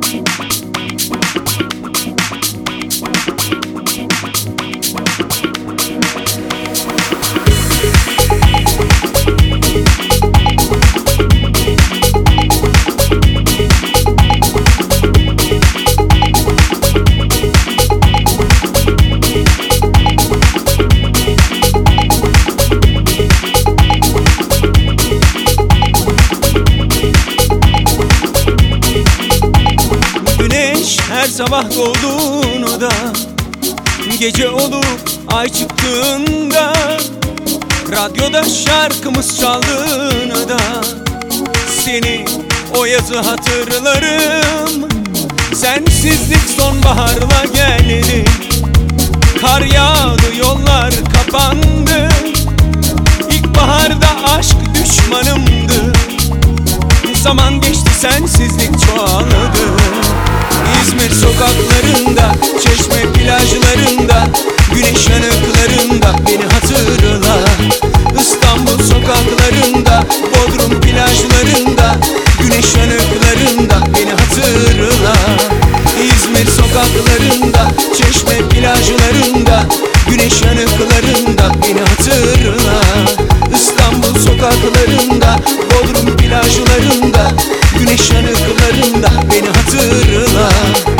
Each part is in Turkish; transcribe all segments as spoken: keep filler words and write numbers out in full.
Her sabah doğduğunda, gece olup ay çıktığında, radyoda şarkımız çaldığında, seni o yazı hatırlarım. Sensizlik sonbaharla geldi, kar yağdı, yollar kapandı. İlkbaharda aşk düşmanımdı, zaman geçti, sensizlik çoğaldı. İzmir sokaklarında, Çeşme plajlarında, güneş yanıklarında beni hatırla. İstanbul sokaklarında, Bodrum plajlarında, güneş yanıklarında beni hatırla. İzmir sokaklarında, Çeşme plajlarında, güneş yanıklarında beni hatırla. İstanbul sokaklarında, Bodrum plajlarında, güneş yanıklarında beni hatırla.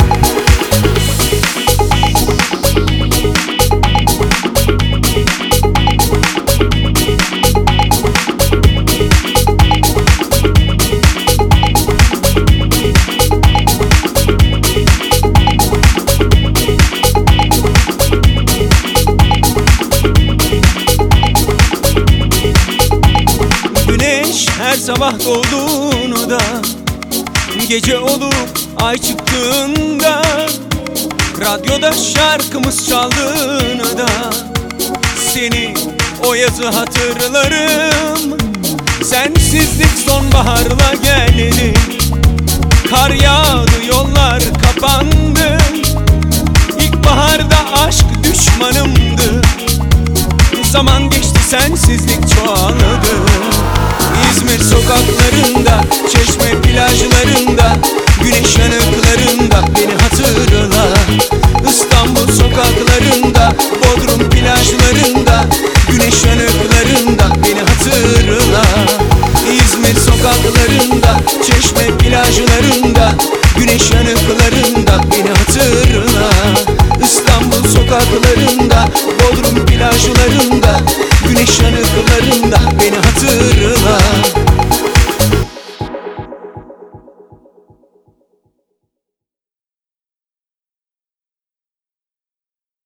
Güneş her sabah doğduğunda, gece olup ay çıktığında, radyoda şarkımız çaldığında, seni o yazı hatırlarım. Sensizlik sonbaharla geldi, kar yağdı, yollar kapandı. İlkbaharda aşk düşmanımdı, zaman geçti, sensizlik çoğaldı. İzmir sokaklarında, Çeşme